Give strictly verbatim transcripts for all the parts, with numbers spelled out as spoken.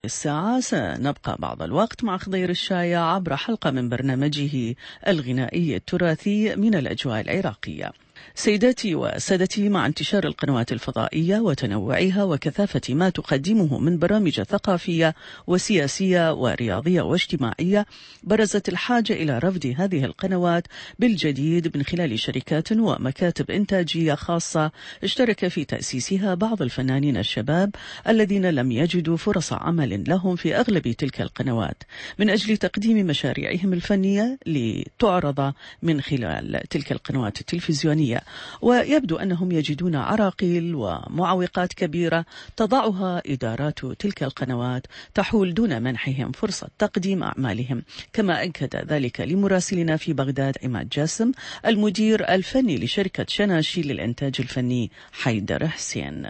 الساعة سنبقى بعض الوقت مع خضير الشايع عبر حلقة من برنامجه الغنائي التراثي من الأجواء العراقية. سيداتي وسادتي، مع انتشار القنوات الفضائية وتنوعها وكثافة ما تقدمه من برامج ثقافية وسياسية ورياضية واجتماعية، برزت الحاجة إلى رفد هذه القنوات بالجديد من خلال شركات ومكاتب إنتاجية خاصة اشترك في تأسيسها بعض الفنانين الشباب الذين لم يجدوا فرص عمل لهم في أغلب تلك القنوات، من أجل تقديم مشاريعهم الفنية لتعرض من خلال تلك القنوات التلفزيونية. ويبدو أنهم يجدون عراقيل ومعوقات كبيرة تضعها إدارات تلك القنوات تحول دون منحهم فرصة تقديم أعمالهم، كما أكد ذلك لمراسلنا في بغداد عماد جاسم المدير الفني لشركة شناشي للإنتاج الفني حيدر حسين.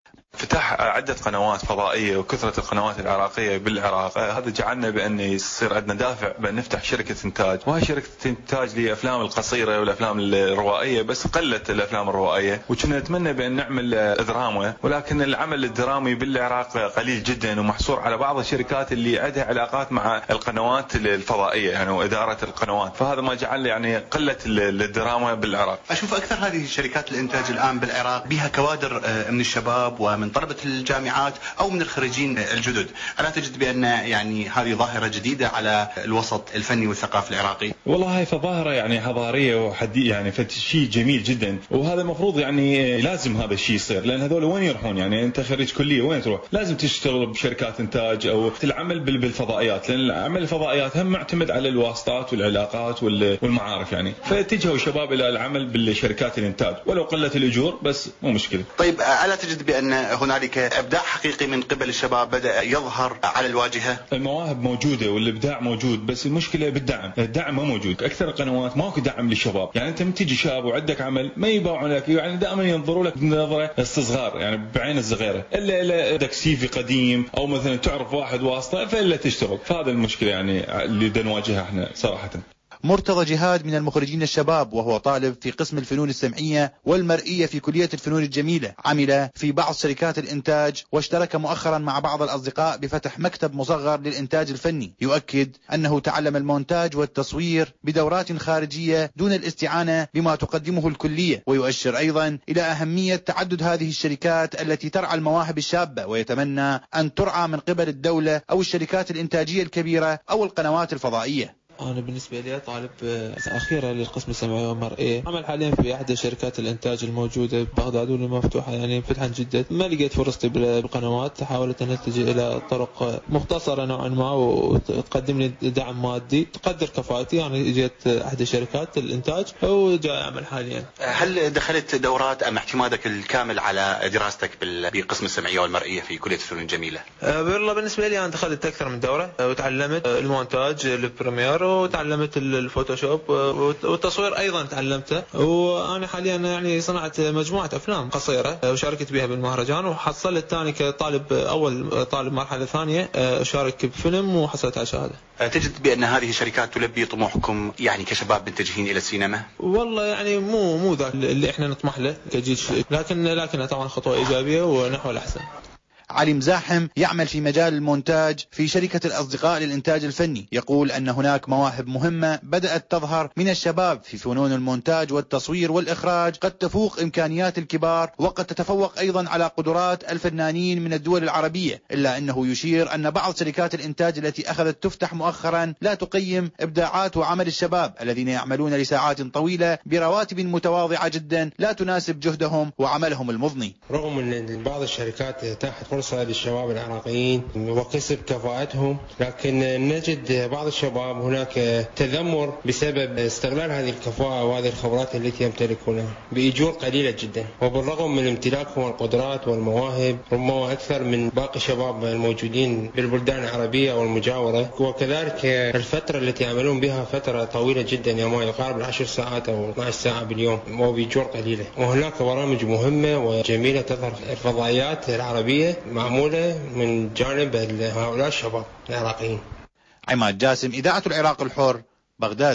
فتح عدة قنوات فضائية وكثرة القنوات العراقية بالعراق، هذا جعلنا بأن يصير عندنا دافع بأن نفتح شركة إنتاج، وهي شركة إنتاج لأفلام القصيرة والأفلام الروائية، بس قلت الأفلام الروائية وكنا نتمنى بأن نعمل دراما، ولكن العمل الدرامي بالعراق قليل جدا ومحصور على بعض الشركات اللي عندها علاقات مع القنوات الفضائية يعني وإدارة القنوات، فهذا ما جعل يعني قلة الدراما بالعراق. أشوف أكثر هذه شركات الإنتاج الآن بالعراق بها كوادر من الشباب ومن من طلبة الجامعات أو من الخريجين الجدد، ألا تجد بأن يعني هذه ظاهرة جديدة على الوسط الفني والثقافي العراقي؟ والله هاي فظاهرة يعني حضارية وحدي يعني فشيء جميل جدا، وهذا المفروض يعني لازم هذا الشيء يصير، لأن هذول وين يروحون؟ يعني أنت خريج كلية وين تروح؟ لازم تشتغل بشركات إنتاج أو العمل بالفضائيات، لأن العمل الفضائيات هم معتمد على الواسطات والعلاقات والمعارف يعني، فاتجهوا شباب إلى العمل بالشركات الإنتاج ولو قلت الأجور بس مو مشكلة. طيب ألا تجد بأن هنالك إبداع حقيقي من قبل الشباب بدأ يظهر على الواجهة؟ المواهب موجودة والإبداع موجود، بس المشكلة بالدعم، الدعم ما موجود. أكثر القنوات ماكو دعم للشباب، يعني أنت متجي شاب وعندك عمل ما يباعون لك، يعني دائما ينظروا لك بنظرة استصغار يعني بعين الصغيرة، إلا إلا عندك سيفي قديم أو مثلا تعرف واحد واسطة فإلا تشتغل، فهذا المشكلة يعني اللي نواجهها احنا صراحة. مرتضى جهاد من المخرجين الشباب، وهو طالب في قسم الفنون السمعية والمرئية في كلية الفنون الجميلة، عمل في بعض شركات الإنتاج واشترك مؤخرا مع بعض الأصدقاء بفتح مكتب مصغر للإنتاج الفني. يؤكد أنه تعلم المونتاج والتصوير بدورات خارجية دون الاستعانة بما تقدمه الكلية، ويؤشر أيضا إلى أهمية تعدد هذه الشركات التي ترعى المواهب الشابة، ويتمنى أن ترعى من قبل الدولة أو الشركات الإنتاجية الكبيرة أو القنوات الفضائية. أنا بالنسبة لي طالب أخيرا للقسم السمعي والمرئي، عمل حاليا في أحد شركات الإنتاج الموجودة ببغداد واللي مفتوحة يعني فتحا جدا. ما لقيت فرصتي بالقنوات، حاولت أن أتجه إلى طرق مختصرة نوعا ما وتقدم لي دعم مادي تقدر كفاءتي. يعني جيت أحد شركات الإنتاج وجاء أعمل حاليا. هل دخلت دورات أم اعتمادك الكامل على دراستك بقسم السمعية والمرئية في كلية الفنون الجميلة؟ بالله بالنسبة لي أنا دخلت أكثر من دورة وتعلمت المونتاج البريمير وتعلمت الفوتوشوب والتصوير أيضا تعلمته، وأنا حاليا يعني صنعت مجموعة أفلام قصيرة وشاركت بها بالمهرجان، وحصلت ثاني كطالب أول طالب مرحلة ثانية أشارك بفيلم وحصلت على شهادة. تجد بأن هذه الشركات تلبي طموحكم يعني كشباب متجهين إلى السينما؟ والله يعني مو مو ذاك اللي إحنا نطمح له كجيش، لكن لكن طبعا خطوة إيجابية ونحو الأحسن. علي مزاحم يعمل في مجال المونتاج في شركة الأصدقاء للإنتاج الفني، يقول أن هناك مواهب مهمة بدأت تظهر من الشباب في فنون المونتاج والتصوير والإخراج قد تفوق إمكانيات الكبار، وقد تتفوق أيضا على قدرات الفنانين من الدول العربية، إلا أنه يشير أن بعض شركات الإنتاج التي أخذت تفتح مؤخرا لا تقيم إبداعات وعمل الشباب الذين يعملون لساعات طويلة برواتب متواضعة جدا لا تناسب جهدهم وعملهم المضني. رغم أن بعض الشركات تحت فرصة للشباب العراقيين وكسب كفاءتهم، لكن نجد بعض الشباب هناك تذمر بسبب استغلال هذه الكفاءة وهذه الخبرات التي يمتلكونها بأجور قليلة جدا، وبالرغم من امتلاكهم القدرات والمواهب ربما أكثر من باقي الشباب الموجودين بالبلدان العربية والمجاورة، وكذلك الفترة التي يعملون بها فترة طويلة جدا ما يقارب العشر ساعات أو اثنتي عشرة ساعة باليوم وبأجور قليلة. وهناك برامج مهمة وجميلة تظهر في الفضائيات العربية معمولة من جانب هؤلاء الشباب العراقيين. عماد جاسم، إذاعة العراق الحر، بغداد.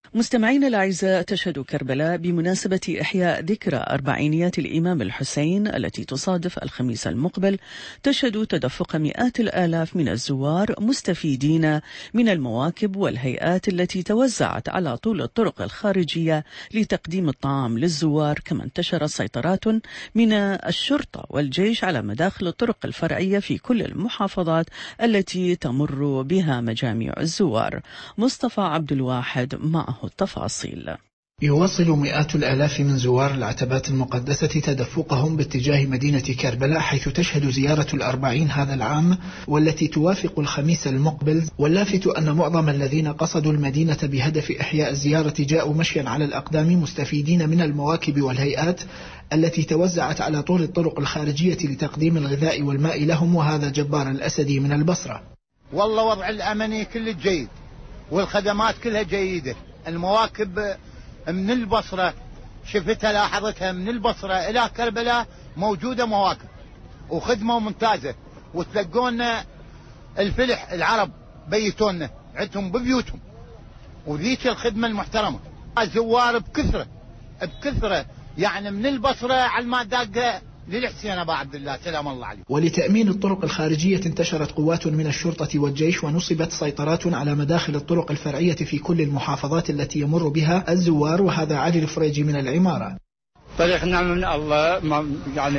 مستمعينا الأعزاء، تشهد كربلاء بمناسبة إحياء ذكرى أربعينيات الإمام الحسين التي تصادف الخميس المقبل تشهد تدفق مئات الآلاف من الزوار مستفيدين من المواكب والهيئات التي توزعت على طول الطرق الخارجية لتقديم الطعام للزوار، كما انتشرت سيطرات من الشرطة والجيش على مداخل الطرق الفرعية في كل المحافظات التي تمر بها مجاميع الزوار. مصطفى عبد الواحد معه التفاصيل. يواصل مئات الآلاف من زوار العتبات المقدسة تدفقهم باتجاه مدينة كربلاء، حيث تشهد زيارة الأربعين هذا العام والتي توافق الخميس المقبل. واللافت أن معظم الذين قصدوا المدينة بهدف إحياء الزيارة جاءوا مشيا على الأقدام مستفيدين من المواكب والهيئات التي توزعت على طول الطرق الخارجية لتقديم الغذاء والماء لهم. وهذا جبار الأسدي من البصرة. والله وضع الأمني كل جيد والخدمات كلها جيدة. المواكب من البصرة شفتها لاحظتها، من البصرة إلى كربلاء موجودة مواكب وخدمة ممتازة، وتلقونا الفلح العرب بيتونا عندهم ببيوتهم، وذيك الخدمة المحترمة. الزوار بكثرة بكثرة يعني من البصرة على ما داقة للحسين أبا عبد الله سلام الله عليه. ولتأمين الطرق الخارجية انتشرت قوات من الشرطة والجيش، ونصبت سيطرات على مداخل الطرق الفرعية في كل المحافظات التي يمر بها الزوار. وهذا علي الفريجي من العمارة. طريق نعم من الله، يعني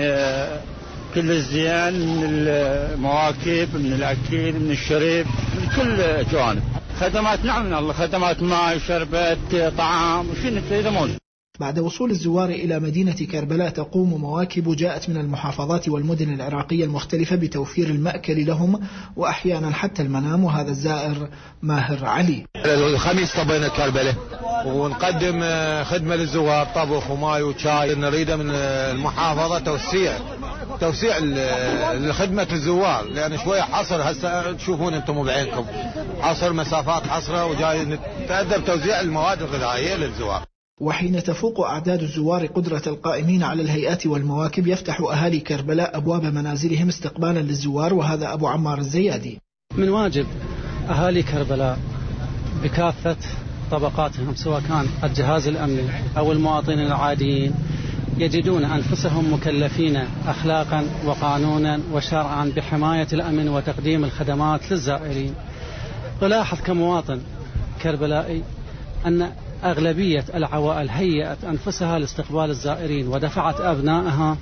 كل الزيان من المواكب، من الأكل، من الشرب، من كل جوانب. خدمات نعم من الله، خدمات ماء، شربات، طعام، وشنو إذا موجود. بعد وصول الزوار إلى مدينة كربلاء تقوم مواكب جاءت من المحافظات والمدن العراقية المختلفة بتوفير المأكل لهم وأحيانا حتى المنام. وهذا الزائر ماهر علي. الخميس طبينا كربلاء ونقدم خدمة للزوار، طبخ وماي وشاي. نريده من المحافظة توسيع توسيع لخدمة الزوار، لأن شوية حصر هسه تشوفون أنتم بعينكم، حصر مسافات حصرة، وجاي نتأدب توزيع المواد الغذائية للزوار. وحين تفوق أعداد الزوار قدرة القائمين على الهيئات والمواكب يفتح أهالي كربلاء أبواب منازلهم استقبالا للزوار. وهذا أبو عمار الزيادي. من واجب أهالي كربلاء بكافة طبقاتهم، سواء كان الجهاز الأمني أو المواطنين العاديين، يجدون أنفسهم مكلفين أخلاقا وقانونا وشرعا بحماية الأمن وتقديم الخدمات للزائرين. ألاحظ كمواطن كربلائي أن أغلبية العوائل هيئت أنفسها لاستقبال الزائرين ودفعت أبنائها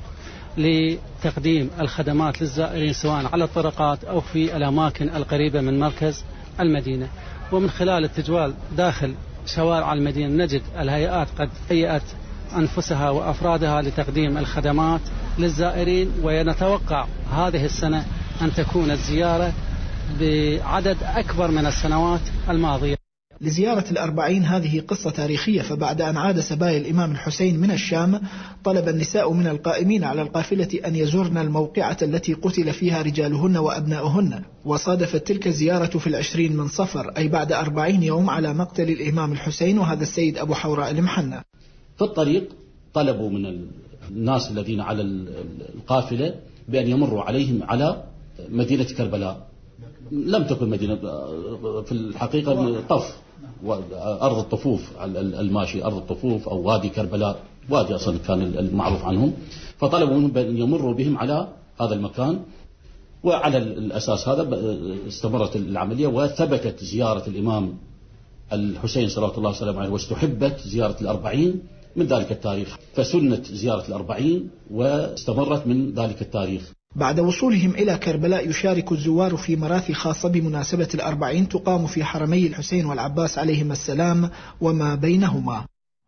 لتقديم الخدمات للزائرين، سواء على الطرقات أو في الأماكن القريبة من مركز المدينة. ومن خلال التجوال داخل شوارع المدينة نجد الهيئات قد هيئت أنفسها وأفرادها لتقديم الخدمات للزائرين. ونتوقع هذه السنة أن تكون الزيارة بعدد أكبر من السنوات الماضية. لزيارة الأربعين هذه قصة تاريخية، فبعد أن عاد سبايا الإمام الحسين من الشام طلب النساء من القائمين على القافلة أن يزورن الموقعة التي قتل فيها رجالهن وأبناؤهن. وصادفت تلك الزيارة في العشرين من صفر، أي بعد أربعين يوم على مقتل الإمام الحسين. وهذا السيد أبو حوراء المحنة. في الطريق طلبوا من الناس الذين على القافلة بأن يمروا عليهم على مدينة كربلاء. لم تكن مدينة، في الحقيقة طف، أرض الطفوف الماشي، أرض الطفوف أو وادي كربلاء، وادي أصلا كان المعروف عنهم. فطلبوا منهم بأن يمروا بهم على هذا المكان، وعلى الأساس هذا استمرت العملية، وثبتت زيارة الإمام الحسين صلى الله عليه وسلم، واستحبت زيارة الأربعين من ذلك التاريخ، فسنت زيارة الأربعين واستمرت من ذلك التاريخ. بعد وصولهم إلى كربلاء يشارك الزوار في مراثي خاصة بمناسبة الأربعين تقام في حرمي الحسين والعباس عليهما السلام وما بينهما.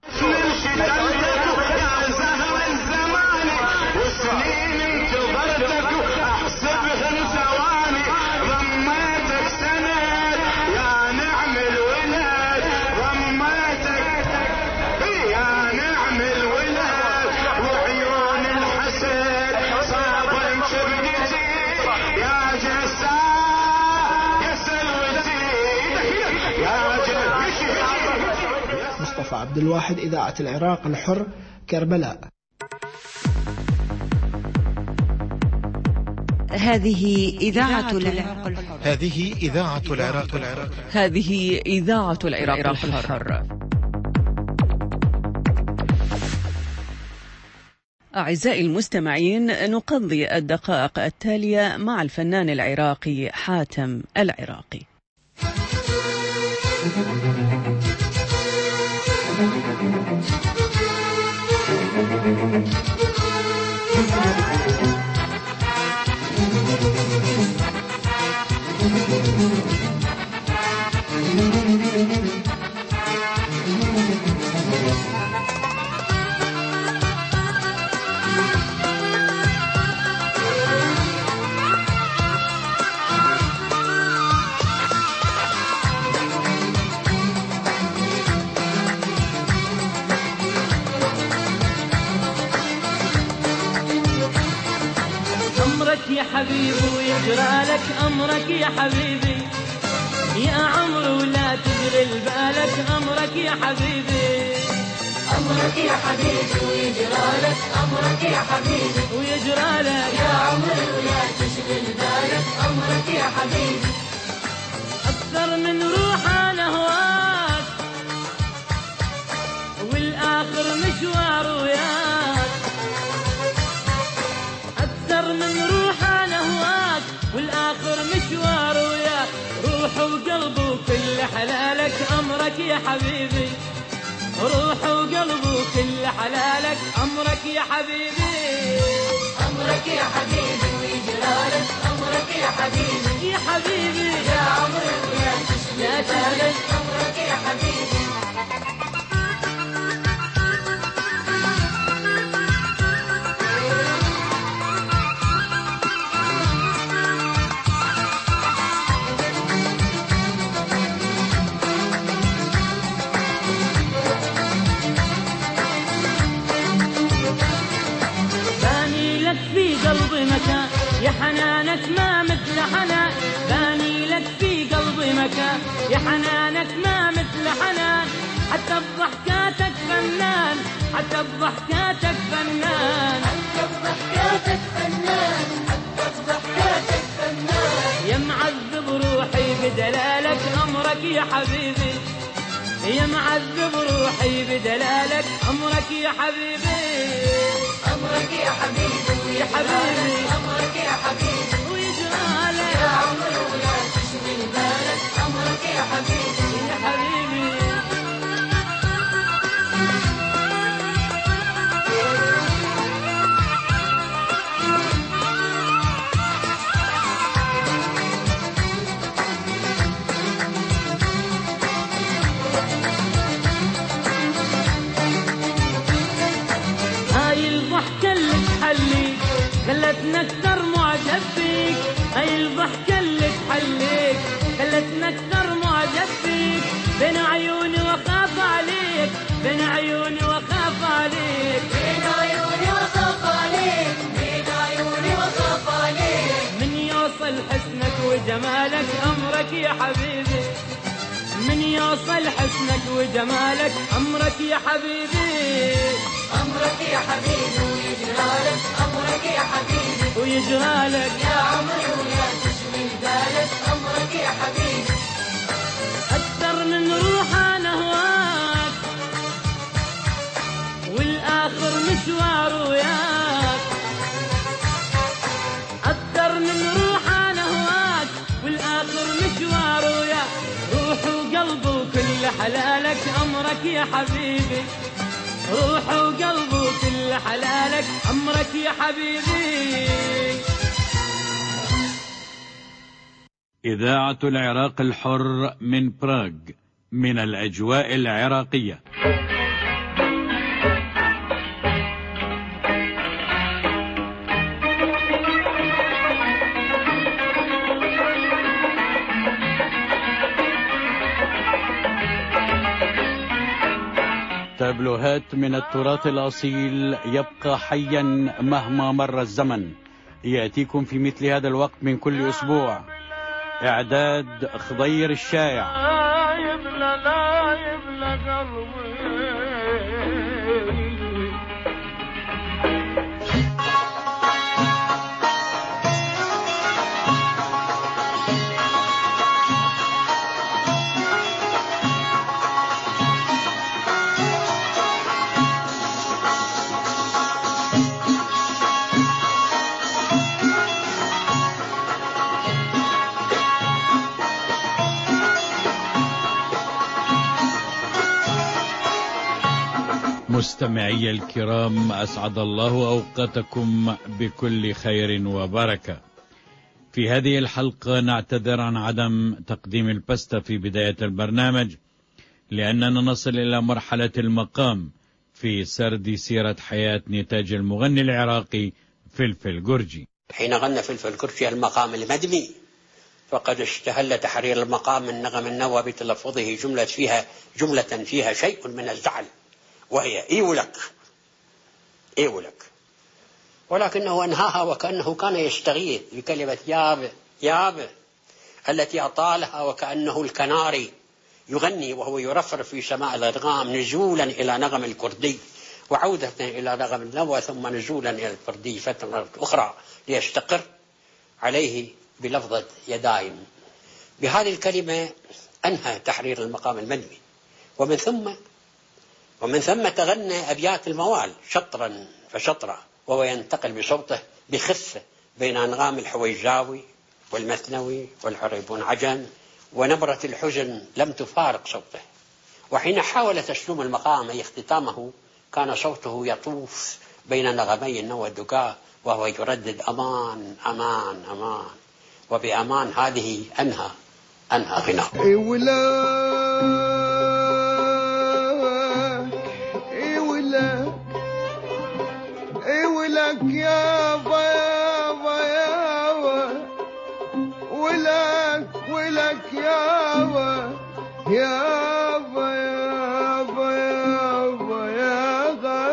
مصطفى عبد الواحد، إذاعة العراق الحر، كربلاء. هذه إذاعة العراق الحر. هذه إذاعة العراق الحر. هذه إذاعة العراق الحر. أعزائي المستمعين، نقضي الدقائق التالية مع الفنان العراقي حاتم العراقي. يا حبيبي ويجرى لك أمرك يا حبيبي، يا عمرو ولا تشغل بالك أمرك يا حبيبي. أمرك يا حبيبي ويجرى لك أمرك يا حبيبي، ويجرى لك يا عمرو ولا تشغل بالك أمرك يا حبيبي. أكثر من روح أنا هواك والآخر مشوار وياك، أكثر من روح أنا هواك والآخر مشوار وياك، روح وقلب وكل حلالك أمرك يا حبيبي، روح وقلب وكل حلالك أمرك يا حبيبي. أمرك يا حبيبي ويجرالك أمرك يا حبيبي، يا حبيبي يا عمرو يا تشغل بالك أمرك يا حبيبي. قلبي مكان يا حنانك ما مثل حنان، باني لك في قلبي مكان يا حنانك ما مثل حنان، حتى بضحكاتك فنان حتى بضحكاتك فنان حتى بضحكاتك فنان حتى بضحكاتك فنان. يا معذب روحي بدلالك أمرك يا حبيبي، يا معذب روحي بدلالك أمرك يا حبيبي. أمرك يا حبيبي يا حبيبي أمرك يا حبيبي ويجرالك يا عمرو ولا تشغل بالك أمرك يا حبيبي يا حبيبي. الضحكة اللي تحليك خلتنا أكثر معجب فيك، هاي الضحكة اللي تحليك خلتنا أكثر معجب فيك، بين عيوني وخاف عليك بين عيوني وخاف عليك بين عيوني وخاف عليك بين عيوني وخاف عليك. من يوصل حسنك وجمالك أمرك يا حبيبي، من يوصل حسنك وجمالك أمرك يا حبيبي. أمرك يا حبيبي ويجرالك أمرك يا حبيبي ويجرالك يا عمرو ولا تشغل بالك أمرك يا حبيبي. أكثر من روح أنا هواك والآخر مشوار وياك، أكثر من روح أنا هواك والآخر مشوار وياك، روح وقلب وكل حلالك أمرك يا حبيبي، روح وقلب وكل حلالك أمرك يا حبيبي. إذاعة العراق الحر من براغ، من الأجواء العراقية. تابلوهات من التراث الأصيل يبقى حيا مهما مر الزمن، يأتيكم في مثل هذا الوقت من كل أسبوع. إعداد خضير الشايع. مستمعي الكرام، أسعد الله أوقاتكم بكل خير وبركة. في هذه الحلقة نعتذر عن عدم تقديم البستا في بداية البرنامج، لأننا نصل إلى مرحلة المقام في سرد سيرة حياة نتاج المغني العراقي فلفل جرجي. حين غنى فلفل جرجي المقام المدني فقد استهل تحرير المقام من نغم النوى بتلفظه جملة فيها جملة فيها شيء من الزعل، وهي إيولك إيولك، ولكنه أنهاها وكأنه كان يستغيث بكلمة ياب ياب التي أطالها، وكأنه الكناري يغني وهو يرفرف في سماء الأدغام نزولا إلى نغم الكردي وعودة إلى نغم النوى ثم نزولا إلى الكردي فترة أخرى ليستقر عليه بلفظة يدايم. بهذه الكلمة أنهى تحرير المقام المدني، ومن ثم ومن ثم تغنى أبيات الموال شطرا فشطرا، وهو ينتقل بصوته بخفة بين أنغام الحويجاوي والمثنوي والعريبون عجن، ونبرة الحزن لم تفارق صوته. وحين حاول تسلم المقام أي اختتامه كان صوته يطوف بين نغمي النوى والدكاء وهو يردد أمان أمان أمان، وبأمان هذه أنهى أنهى غناء. إيولا إيولا إيولك يابا يابا يابا ولك ولك يابا يابا يابا يابا يا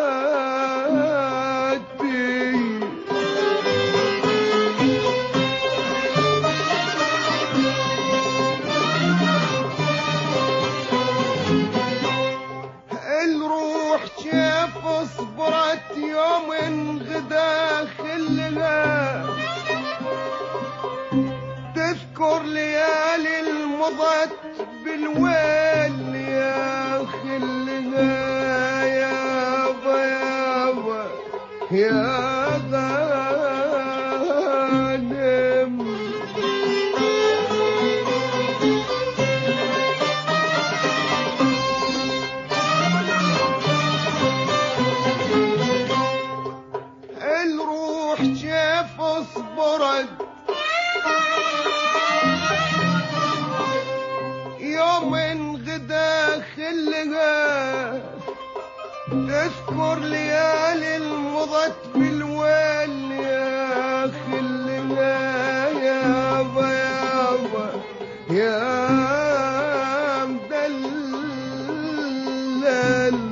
غادي. الروح كيف اصبرت يوم غدا خلها تذكر ليالي المضت بالويل يا خلها يابا يابا يا غانم. الروح كيف اصبرت يوم غدا خلها تذكر ليالي المضت بالويل يا خلها يابا يابا يا مدلل.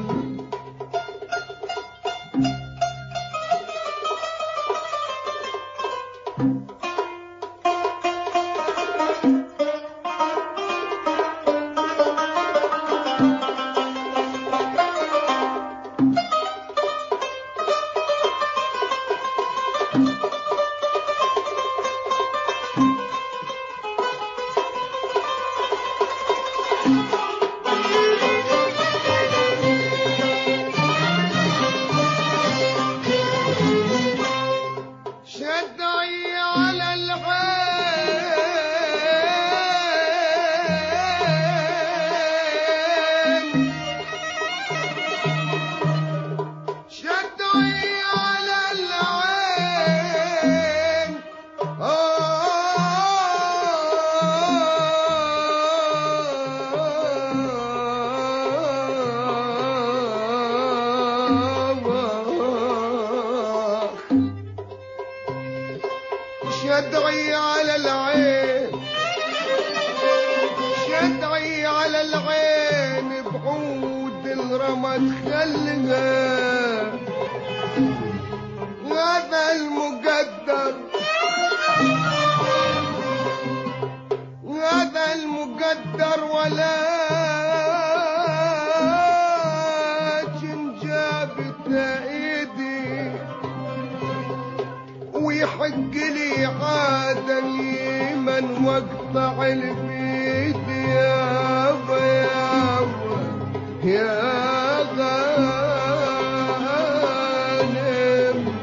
شدعي على العين شدعي على العين شدعي على العين شدعي على العين بعود الرمد خلها هذا المقدر هذا المقدر ولا جابت ايدي ويحق لي عادا يمن واقطع البيد يابا يابا يا غانم.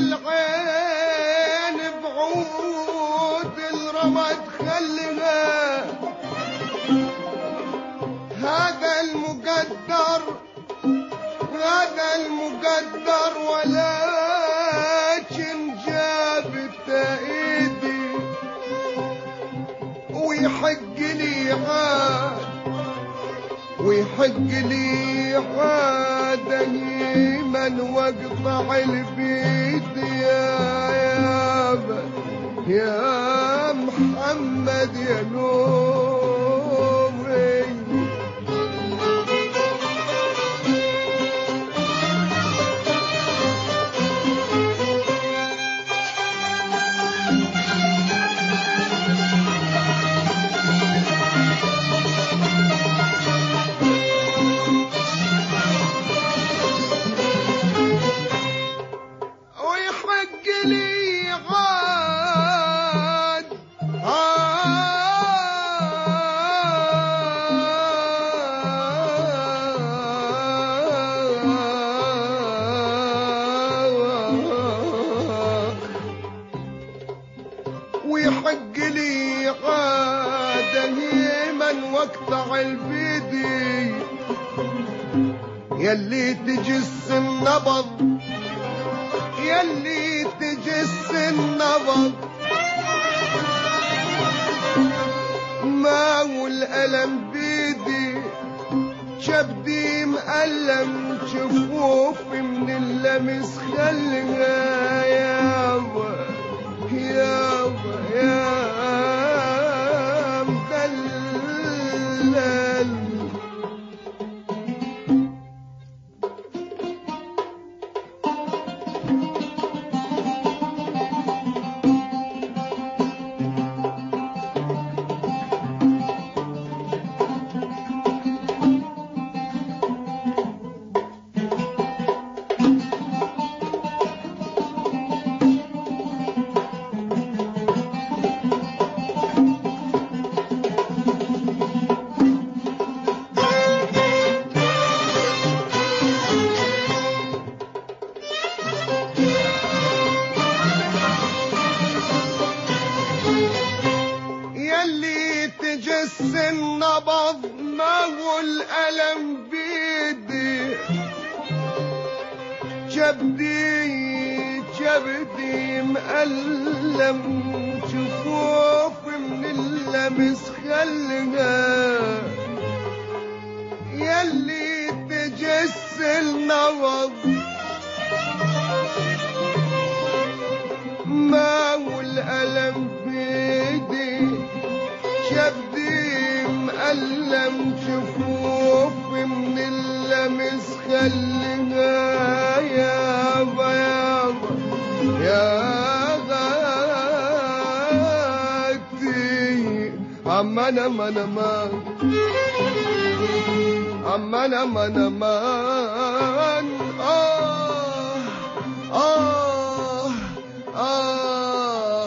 العين بعود الرمد خلها، هذا المقدر هذا المقدر ولكن جابت ايدي، ويحق لي عاد ويحق لي عاد دايما واقطع البيد يا يابا يا محمد يا نوري. ويحق لي عاد دايما واقطع البيدي، يلي تجس النبض يلي تجس النبض، ما هو الألم بيدي شبدي مألم، شفوفي من اللمس خلها يابا يابا يا مدلل. النبض ما هو الألم بيدي، جبدي جبدي مألم، شفوفي من اللمس خلها، يلي تجس النبض ما هو الألم بيدي، جبدي مألم، شفوفي من اللمس خلها يابا يابا يا غاتي. أمان أمان أمان أمان أمان أمان آه آه آه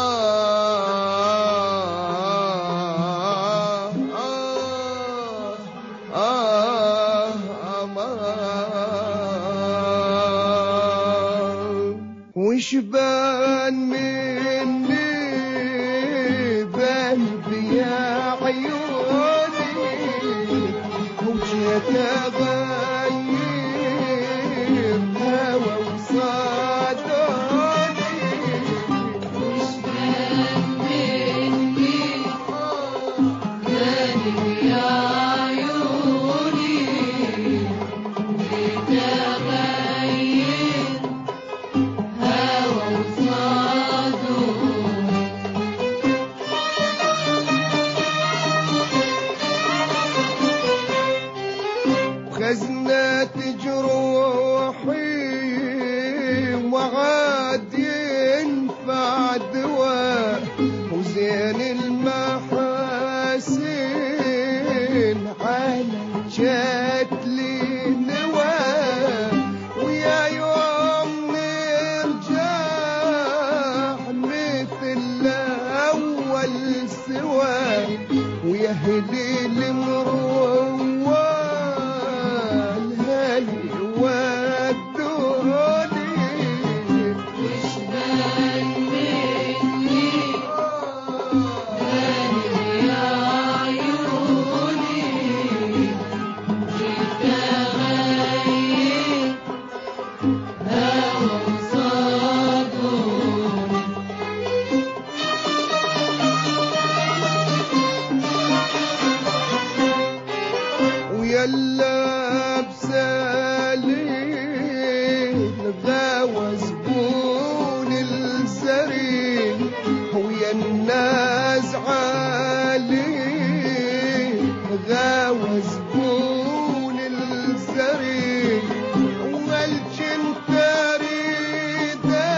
آه وشبان مني ذنبي يا عيوني، وجيت اغير هوى وصادوني، وشبان مني ذنبي يا عيوني، وجيت اغير خزنت جروحي وعاد ينفع دواء، وزين المحاسن على جات لي نوى، ويا يوم نرجع مثل الأول سوا، ويا هلي المروة الناس عالي غاوى زبون الزري والجنتري ده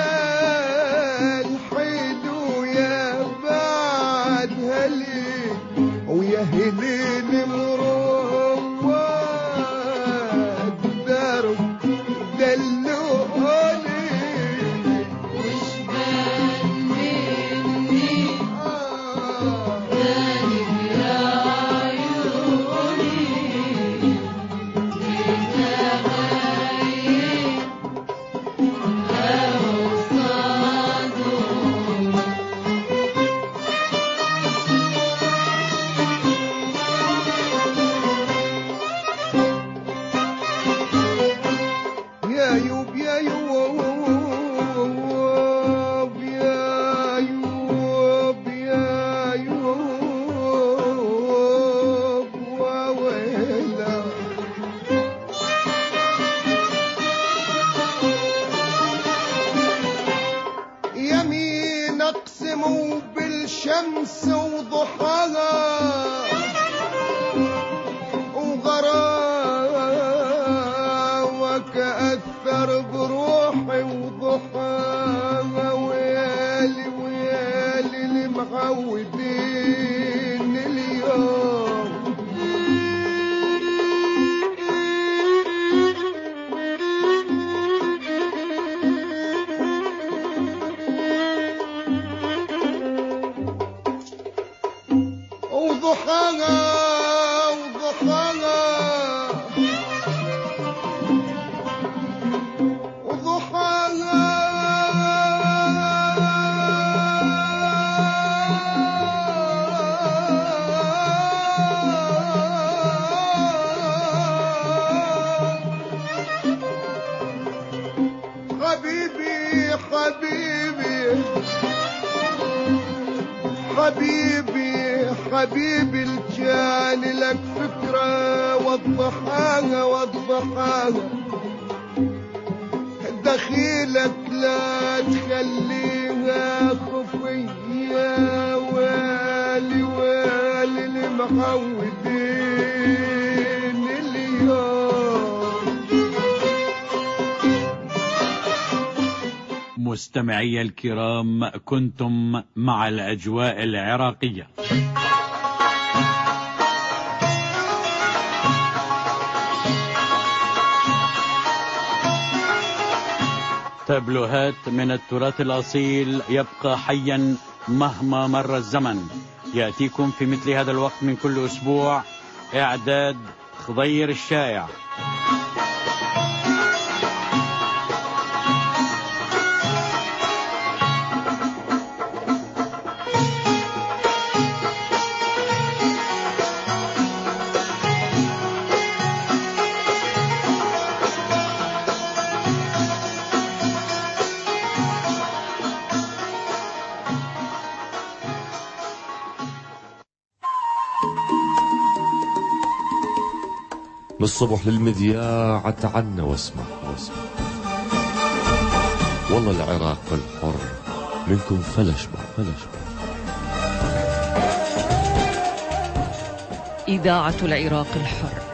الحلو يا بعد هلي ويا هليل مرواد درب دلوني وش بان مني جانب يا عيوني بتغير أوصادهم يا يوب يا يوب يا يوب يا يوب وويلا يمين اقسم بالشمس وضحاها وغراوك أثر بروحي وضحاها ويالي ويالي المعودين اليوم وضحاها وضحاها وضحاها حبيبي حبيبي حبيبي حبيبي الجان لك فكرة وضحاها وضحاها دخيلك لا تخليها خفية والي والي المعودين اليوم مستمعي الكرام، كنتم مع الأجواء العراقية. تابلوهات من التراث الأصيل يبقى حيا مهما مر الزمن. يأتيكم في مثل هذا الوقت من كل أسبوع. إعداد خضير الشائع. من الصبح للمذياع تعنا واسمع واسمع والله العراق الحر منكم فلش بع فلش بع. إذاعة العراق الحر